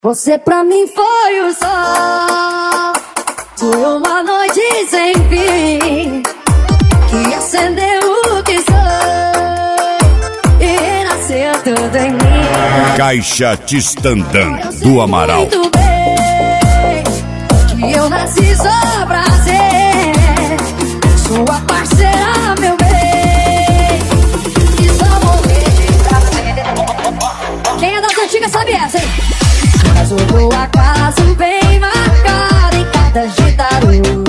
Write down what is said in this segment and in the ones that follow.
Você pra mim foi o sol, foi uma noite sem fim, que acendeu o que sou e nasceu tudo em mim. Caixa Tistandã do Amaral. Muito bem, que eu nasci só pra ser sua parceira, meu bem, e só morrer de prazer. Quem é das antigas sabe essa, hein? Mas o meu acaso bem marcado em cada gitaru.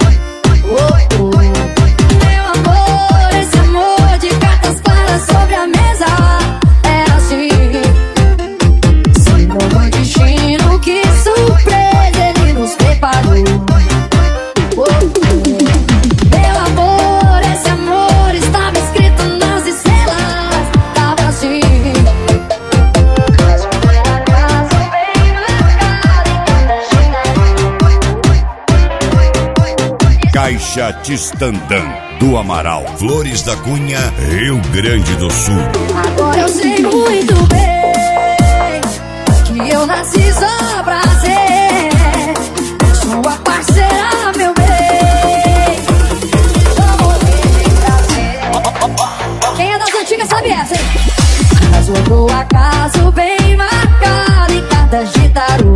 Meu amor, esse amor de cartas claras sobre a mesa é assim. Se não foi destino, que surpresa ele nos preparou. Meu amor, esse amor estava escrito nas estrelas, tava assim. Caixa Tistandã do Amaral, Flores da Cunha, Rio Grande do Sul. Agora eu sei muito bem que eu nasci só pra ser sua parceira, meu bem. Só morrer de prazer. Quem é das antigas sabe essa, hein? Mas o acaso bem marcado em cada gitaru.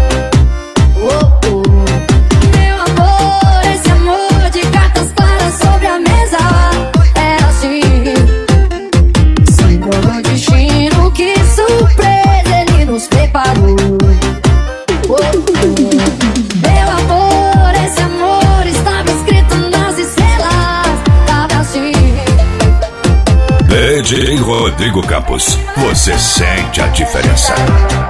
Meu amor, esse amor estava escrito nas estrelas, tava assim. DJ Rodrigo Campos, você sente a diferença.